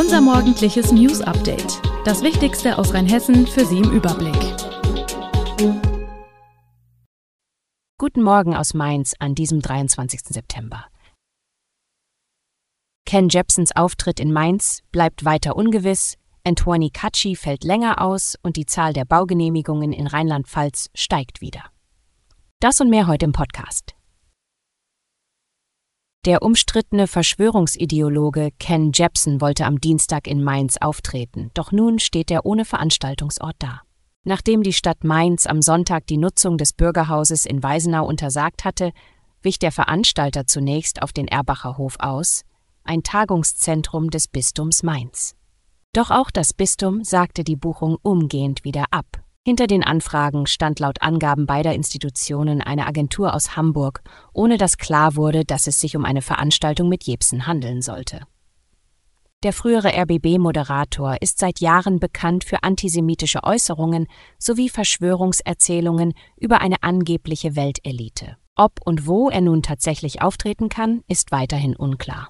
Unser morgendliches News-Update. Das Wichtigste aus Rheinhessen für Sie im Überblick. Guten Morgen aus Mainz an diesem 23. September. Ken Jebsens Auftritt in Mainz bleibt weiter ungewiss, Antoine Cacchi fällt länger aus und die Zahl der Baugenehmigungen in Rheinland-Pfalz steigt wieder. Das und mehr heute im Podcast. Der umstrittene Verschwörungsideologe Ken Jebsen wollte am Dienstag in Mainz auftreten, doch nun steht er ohne Veranstaltungsort da. Nachdem die Stadt Mainz am Sonntag die Nutzung des Bürgerhauses in Weisenau untersagt hatte, wich der Veranstalter zunächst auf den Erbacher Hof aus, ein Tagungszentrum des Bistums Mainz. Doch auch das Bistum sagte die Buchung umgehend wieder ab. Hinter den Anfragen stand laut Angaben beider Institutionen eine Agentur aus Hamburg, ohne dass klar wurde, dass es sich um eine Veranstaltung mit Jebsen handeln sollte. Der frühere RBB-Moderator ist seit Jahren bekannt für antisemitische Äußerungen sowie Verschwörungserzählungen über eine angebliche Weltelite. Ob und wo er nun tatsächlich auftreten kann, ist weiterhin unklar.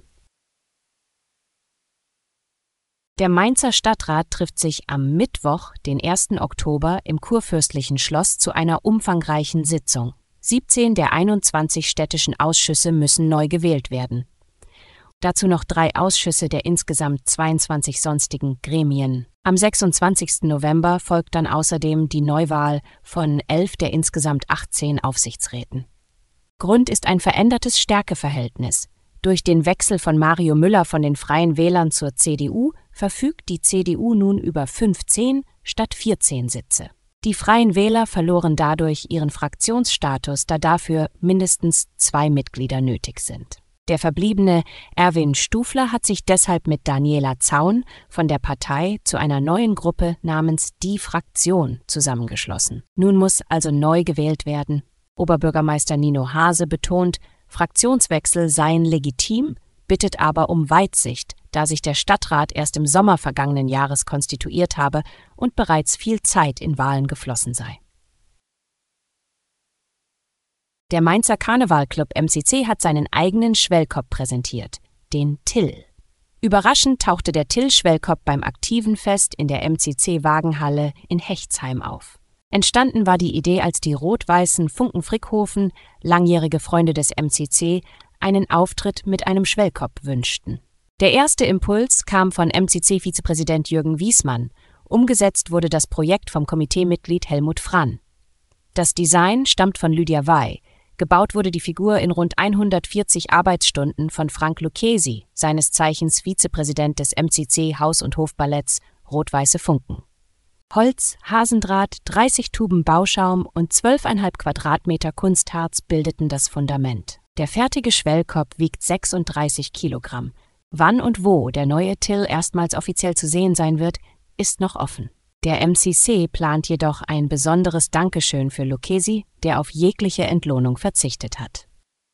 Der Mainzer Stadtrat trifft sich am Mittwoch, den 1. Oktober, im Kurfürstlichen Schloss zu einer umfangreichen Sitzung. 17 der 21 städtischen Ausschüsse müssen neu gewählt werden. Dazu noch 3 Ausschüsse der insgesamt 22 sonstigen Gremien. Am 26. November folgt dann außerdem die Neuwahl von 11 der insgesamt 18 Aufsichtsräten. Grund ist ein verändertes Stärkeverhältnis. Durch den Wechsel von Mario Müller von den Freien Wählern zur CDU verfügt die CDU nun über 15 statt 14 Sitze. Die Freien Wähler verloren dadurch ihren Fraktionsstatus, da dafür mindestens 2 Mitglieder nötig sind. Der verbliebene Erwin Stufler hat sich deshalb mit Daniela Zaun von der Partei zu einer neuen Gruppe namens Die Fraktion zusammengeschlossen. Nun muss also neu gewählt werden. Oberbürgermeister Nino Hase betont, Fraktionswechsel seien legitim, bittet aber um Weitsicht, da sich der Stadtrat erst im Sommer vergangenen Jahres konstituiert habe und bereits viel Zeit in Wahlen geflossen sei. Der Mainzer Karnevalclub MCC hat seinen eigenen Schwellkopf präsentiert, den Till. Überraschend tauchte der Till-Schwellkopf beim Aktivenfest in der MCC-Wagenhalle in Hechtsheim auf. Entstanden war die Idee, als die rot-weißen Funken-Frickhofen, langjährige Freunde des MCC, einen Auftritt mit einem Schwellkopf wünschten. Der erste Impuls kam von MCC-Vizepräsident Jürgen Wiesmann. Umgesetzt wurde das Projekt vom Komiteemitglied Helmut Frann. Das Design stammt von Lydia Wey. Gebaut wurde die Figur in rund 140 Arbeitsstunden von Frank Lucchesi, seines Zeichens Vizepräsident des MCC Haus- und Hofballetts Rot-Weiße Funken. Holz, Hasendraht, 30 Tuben Bauschaum und 12,5 Quadratmeter Kunstharz bildeten das Fundament. Der fertige Schwellkopf wiegt 36 Kilogramm. Wann und wo der neue Till erstmals offiziell zu sehen sein wird, ist noch offen. Der MCC plant jedoch ein besonderes Dankeschön für Lucchesi, der auf jegliche Entlohnung verzichtet hat.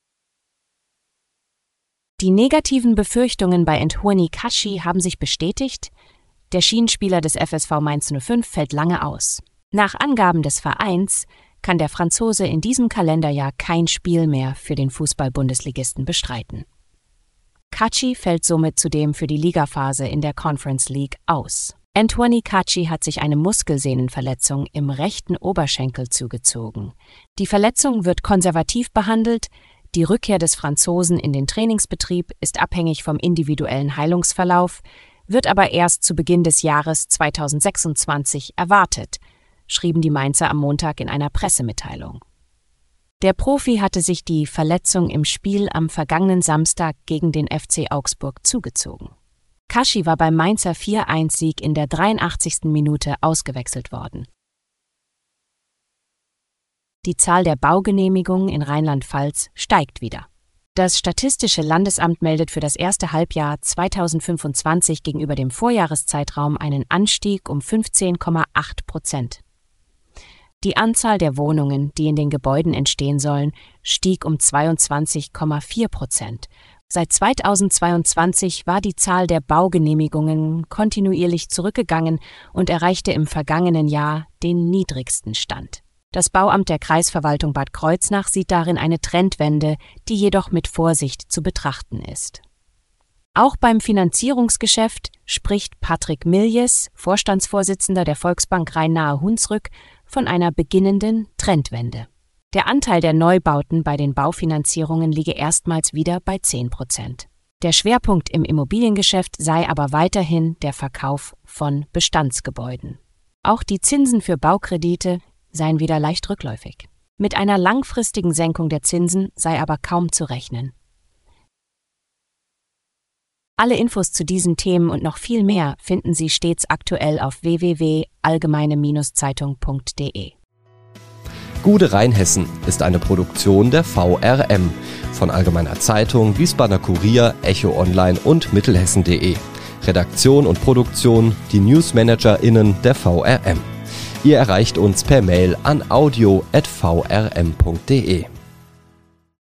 Die negativen Befürchtungen bei Antoine Cacchi haben sich bestätigt. Der Schienenspieler des FSV Mainz 05 fällt lange aus. Nach Angaben des Vereins kann der Franzose in diesem Kalenderjahr kein Spiel mehr für den Fußball-Bundesligisten bestreiten. Cacchi fällt somit zudem für die Ligaphase in der Conference League aus. Antoine Cacchi hat sich eine Muskelsehnenverletzung im rechten Oberschenkel zugezogen. Die Verletzung wird konservativ behandelt. Die Rückkehr des Franzosen in den Trainingsbetrieb ist abhängig vom individuellen Heilungsverlauf, wird aber erst zu Beginn des Jahres 2026 erwartet, schrieben die Mainzer am Montag in einer Pressemitteilung. Der Profi hatte sich die Verletzung im Spiel am vergangenen Samstag gegen den FC Augsburg zugezogen. Cacchi war beim Mainzer 4-1-Sieg in der 83. Minute ausgewechselt worden. Die Zahl der Baugenehmigungen in Rheinland-Pfalz steigt wieder. Das Statistische Landesamt meldet für das erste Halbjahr 2025 gegenüber dem Vorjahreszeitraum einen Anstieg um 15,8%. Die Anzahl der Wohnungen, die in den Gebäuden entstehen sollen, stieg um 22,4%. Seit 2022 war die Zahl der Baugenehmigungen kontinuierlich zurückgegangen und erreichte im vergangenen Jahr den niedrigsten Stand. Das Bauamt der Kreisverwaltung Bad Kreuznach sieht darin eine Trendwende, die jedoch mit Vorsicht zu betrachten ist. Auch beim Finanzierungsgeschäft spricht Patrick Miljes, Vorstandsvorsitzender der Volksbank Rhein-Nahe-Hunsrück, von einer beginnenden Trendwende. Der Anteil der Neubauten bei den Baufinanzierungen liege erstmals wieder bei 10%. Der Schwerpunkt im Immobiliengeschäft sei aber weiterhin der Verkauf von Bestandsgebäuden. Auch die Zinsen für Baukredite seien wieder leicht rückläufig. Mit einer langfristigen Senkung der Zinsen sei aber kaum zu rechnen. Alle Infos zu diesen Themen und noch viel mehr finden Sie stets aktuell auf www.allgemeine-zeitung.de. Gute Rheinhessen ist eine Produktion der VRM von Allgemeiner Zeitung, Wiesbadener Kurier, Echo Online und Mittelhessen.de. Redaktion und Produktion die NewsmanagerInnen der VRM. Ihr erreicht uns per Mail an audio@vrm.de.